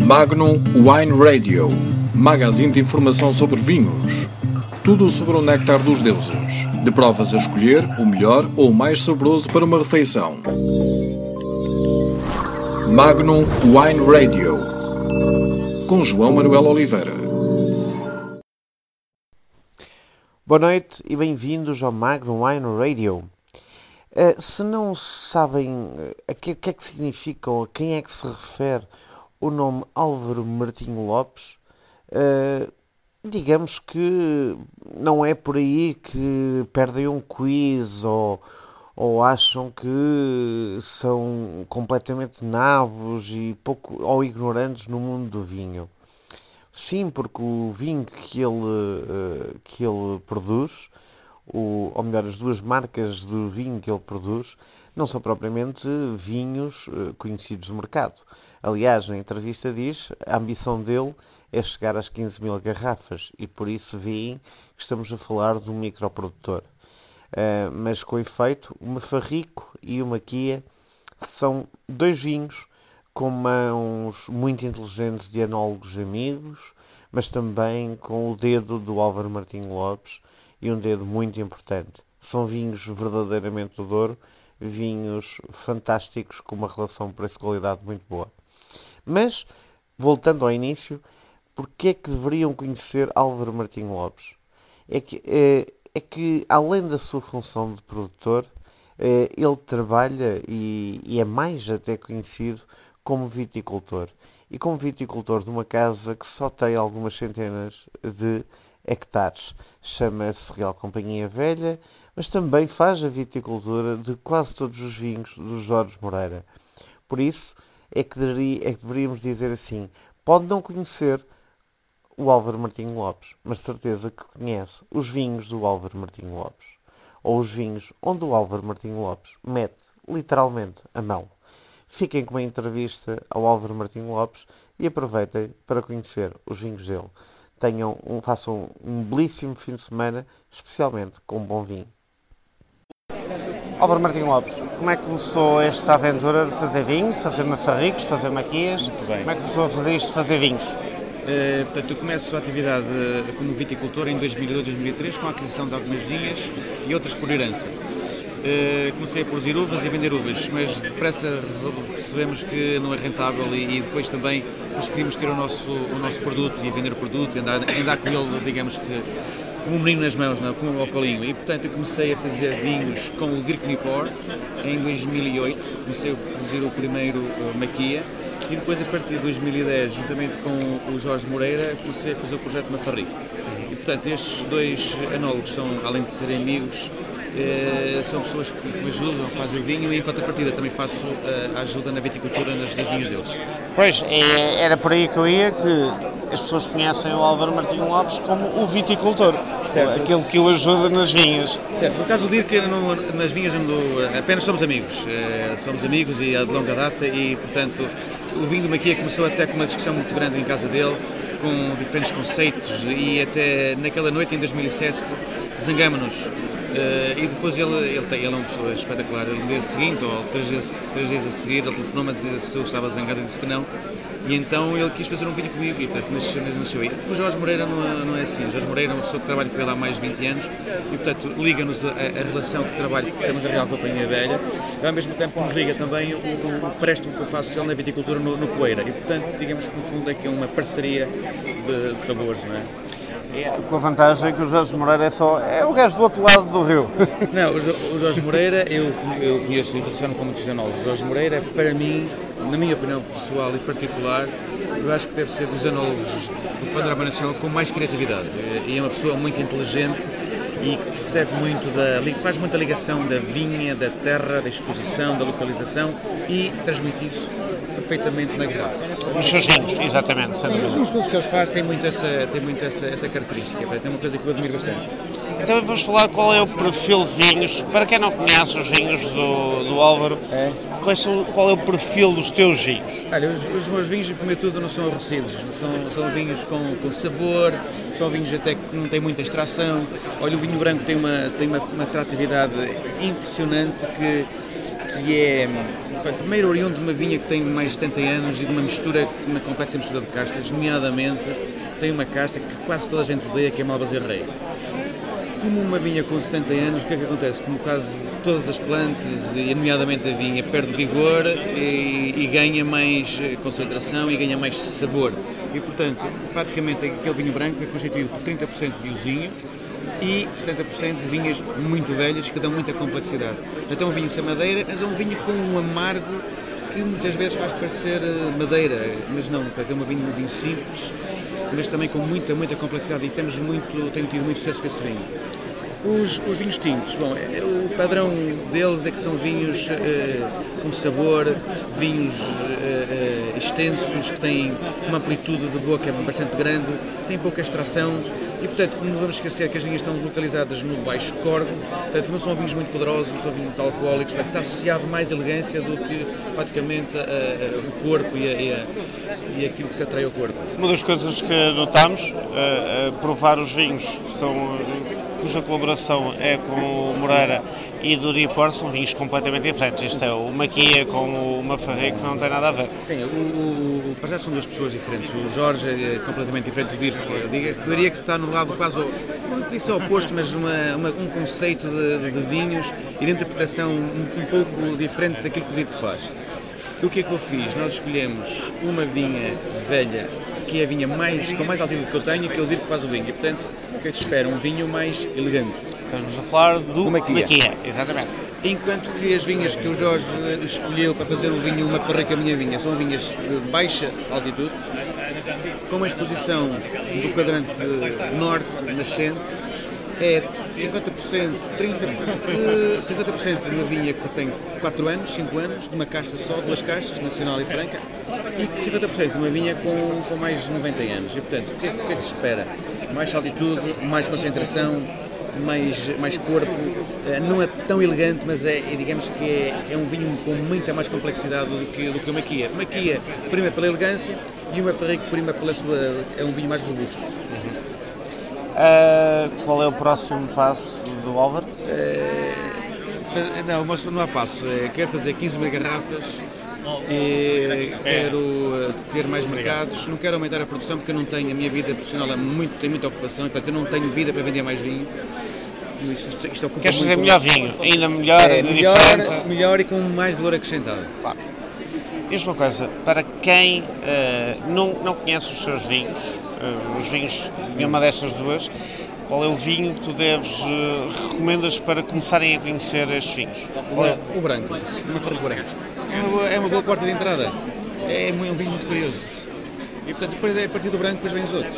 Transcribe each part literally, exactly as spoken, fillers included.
Magnum Wine Radio, magazine de informação sobre vinhos. Tudo sobre o néctar dos deuses. De provas a escolher, o melhor ou o mais saboroso para uma refeição. Magnum Wine Radio, com João Manuel Oliveira. Boa noite e bem-vindos ao Magnum Wine Radio. Uh, se não sabem uh, o que, que é que significa ou a quem é que se refere o nome Álvaro Martinho Lopes, uh, digamos que não é por aí que perdem um quiz ou, ou acham que são completamente nabos e pouco, ou ignorantes no mundo do vinho. Sim, porque o vinho que ele, uh, que ele produz, o, ou melhor, as duas marcas do vinho que ele produz, não são propriamente vinhos uh, conhecidos do mercado. Aliás, na entrevista diz, a ambição dele é chegar às quinze mil garrafas e por isso veem que estamos a falar de um microprodutor. Uh, mas com efeito, o Mafarrico e o Maquia são dois vinhos com mãos muito inteligentes de enólogos amigos, mas também com o dedo do Álvaro Martinho Lopes e um dedo muito importante. São vinhos verdadeiramente do Douro, vinhos fantásticos com uma relação preço-qualidade muito boa. Mas, voltando ao início, porquê é que deveriam conhecer Álvaro Martinho Lopes? É que, é, é que além da sua função de produtor, é, ele trabalha e, e é mais até conhecido como viticultor. E como viticultor de uma casa que só tem algumas centenas de hectares. Chama-se Real Companhia Velha, mas também faz a viticultura de quase todos os vinhos dos Jorge Moreira. Por isso é que, deveria, é que deveríamos dizer assim, pode não conhecer o Álvaro Martinho Lopes, mas de certeza que conhece os vinhos do Álvaro Martinho Lopes. Ou os vinhos onde o Álvaro Martinho Lopes mete literalmente a mão. Fiquem com uma entrevista ao Álvaro Martinho Lopes e aproveitem para conhecer os vinhos dele. Tenham um, façam um belíssimo fim de semana, especialmente com um bom vinho. Álvaro Martinho Lopes, como é que começou esta aventura de fazer vinhos, de fazer mafarricos, de fazer maquias? Muito bem. Como é que começou a fazer isto de fazer vinhos? Uh, portanto, eu começo a atividade uh, como viticultor em dois mil e dois, dois mil e três, com a aquisição de algumas vinhas e outras por herança. Uh, comecei a produzir uvas e a vender uvas, mas depressa percebemos que não é rentável e, e depois também nós queríamos ter o nosso, o nosso produto e vender o produto e andar, andar com ele, digamos que, como um menino nas mãos, não, como ao colinho. E portanto eu comecei a fazer vinhos com o Dirk Nipor em dois mil e oito, comecei a produzir o primeiro uh, Maquia e depois a partir de dois mil e dez, juntamente com o Jorge Moreira, comecei a fazer o projeto Mafarrico. E portanto estes dois enólogos são, além de serem amigos, Eh, são pessoas que me ajudam, fazem o vinho e em contrapartida também faço uh, a ajuda na viticultura nas, nas vinhas deles. Pois, é, era por aí que eu ia, que as pessoas conhecem o Álvaro Martinho Lopes como o viticultor, certo, aquele que o ajuda nas vinhas. Certo, no caso do Dirk, não, nas vinhas ando, apenas somos amigos, uh, somos amigos e há de longa data e portanto o vinho do Maquia começou até com uma discussão muito grande em casa dele, com diferentes conceitos e até naquela noite em dois mil e sete zangámonos. Uh, e depois ele, ele, tem, ele é uma pessoa espetacular. No dia seguinte, ou três dias, três dias a seguir, ele telefonou-me a dizer se eu estava zangado e disse que não. E então ele quis fazer um vinho comigo e portanto nasceu, nasceu aí. O Jorge Moreira não é, não é assim. O Jorge Moreira é uma pessoa que trabalha com ele há mais de vinte anos e portanto liga-nos a, a relação de trabalho que temos na Real Companhia Velha. E, ao mesmo tempo nos liga também o, o, o préstimo que eu faço ele na viticultura no, no Poeira. E portanto digamos que no fundo é que é uma parceria de, de sabores, não é? Com a vantagem que o Jorge Moreira é só é o gajo do outro lado do rio. Não, o Jorge Moreira, eu, eu conheço e relaciono com muitos enólogos. O Jorge Moreira, para mim, na minha opinião pessoal e particular, eu acho que deve ser dos enólogos do panorama nacional com mais criatividade. E é uma pessoa muito inteligente e que percebe muito, da, faz muita ligação da vinha, da terra, da exposição, da localização e transmite isso perfeitamente na garrafa. Nos seus vinhos, exatamente. Sim, os estudos que ele faz têm muito essa, têm muito essa, essa característica, tem uma coisa que eu admiro bastante. Então vamos falar qual é o perfil de vinhos, para quem não conhece os vinhos do, do Álvaro, é. quais são, qual é o perfil dos teus vinhos? Olha, os, os meus vinhos, primeiro de tudo, não são aborrecidos, são, são vinhos com, com sabor, são vinhos até que não têm muita extração. Olha, o vinho branco tem uma, tem uma, uma atratividade impressionante que, que é... Primeiro, oriundo de uma vinha que tem mais de setenta anos e de uma mistura, uma complexa mistura de castas, nomeadamente tem uma casta que quase toda a gente odeia, que é Malvasia Rei. Como uma vinha com setenta anos, o que é que acontece? Como quase todas as plantas, e nomeadamente a vinha, perde vigor e, e ganha mais concentração e ganha mais sabor. E, portanto, praticamente aquele vinho branco é constituído por trinta por cento de vinhozinho e setenta por cento de vinhas muito velhas que dão muita complexidade. Então é um vinho sem madeira, mas é um vinho com um amargo que muitas vezes faz parecer madeira, mas não, é um vinho, um vinho simples, mas também com muita, muita complexidade e temos muito, tenho tido muito sucesso com esse vinho. Os, os vinhos tintos, bom, o padrão deles é que são vinhos eh, com sabor, vinhos eh, extensos, que têm uma amplitude de boca bastante grande, têm pouca extração e, portanto, não vamos esquecer que as vinhas estão localizadas no Baixo Corgo, portanto, não são vinhos muito poderosos, não são vinhos muito alcoólicos, portanto, está associado mais elegância do que, praticamente, a, a, o corpo e, a, e, a, e aquilo que se atrai ao corpo. Uma das coisas que notamos, a, a provar os vinhos que são... cuja colaboração é com o Moreira e do Riapor, são vinhos completamente diferentes. Isto é, o Maquia com o Mafarrico não tem nada a ver. Sim, o, o, para já são duas pessoas diferentes. O Jorge é completamente diferente do Dirk. Eu diria, eu diria que está no lado quase, não disse oposto, mas uma, uma, um conceito de, de vinhos e de interpretação um, um pouco diferente daquilo que o Dirk faz. O que é que eu fiz? Nós escolhemos uma vinha velha, que é a vinha mais, com mais altitude que eu tenho, que é o Dirk que faz o vinho. E, portanto, o que é que te espera? Um vinho mais elegante. Estamos a falar do, do Maquia. Maquia. Exatamente. Enquanto que as vinhas que o Jorge escolheu para fazer o vinho, uma Farrica minha vinha, são vinhas de baixa altitude, com uma exposição do quadrante norte nascente, é cinquenta por cento, trinta por cento, cinquenta por cento de uma vinha que tem quatro anos, cinco anos, de uma casta só, duas castas, nacional e franca, e cinquenta por cento de uma vinha com, com mais de noventa anos. E, portanto, o que é, o que, é que se espera? Mais altitude, mais concentração, mais, mais corpo, não é tão elegante, mas é, digamos que é, é um vinho com muita mais complexidade do que, do que o Maquia. O Maquia prima pela elegância e o Mafarrico prima pela sua... é um vinho mais robusto. Uhum. Uh, qual é o próximo passo do Álvaro? Uh, não, mas não há passo. Uh, quero fazer quinze mil garrafas e quero uh, ter mais mercados. Não quero aumentar a produção porque eu não tenho, a minha vida profissional é muito, tem muita ocupação e, portanto, eu não tenho vida para vender mais vinho. Isto, isto, isto Queres fazer melhor vinho? Ainda melhor, é, ainda melhor, diferente? Melhor e com mais valor acrescentado. Claro. Diz uma coisa, para quem uh, não, não conhece os seus vinhos, uh, os vinhos de nenhuma destas duas, qual é o vinho que tu deves, uh, recomendas para começarem a conhecer estes vinhos? Qual é? O branco, uma Farrico branco. É uma, boa, é uma boa porta de entrada, é um vinho muito curioso. E, portanto, depois, a partir do branco, depois vêm os outros.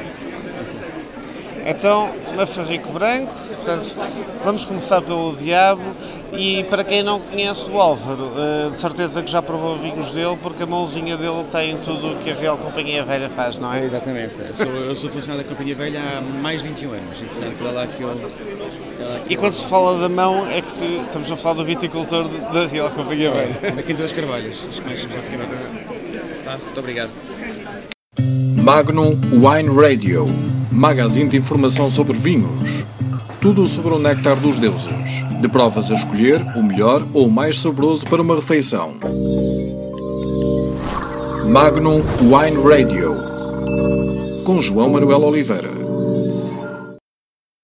Então, uma Farrico branco, portanto, vamos começar pelo Diabo. E para quem não conhece o Álvaro, de certeza que já provou vinhos dele, porque a mãozinha dele tem tudo o que a Real Companhia Velha faz, não é? É, exatamente. Eu sou, eu sou funcionário da Companhia Velha há mais de vinte e um anos, e portanto é lá que eu... É lá que e quando eu... se fala da mão, é que estamos a falar do viticultor da Real Companhia Velha. Na Quinta das Carvalhas, mais especificamente. Tá, muito obrigado. Magnum Wine Radio, magazine de informação sobre vinhos. Tudo sobre o néctar dos deuses. De provas a escolher, o melhor ou o mais saboroso para uma refeição. Magnum Wine Radio. Com João Manuel Oliveira.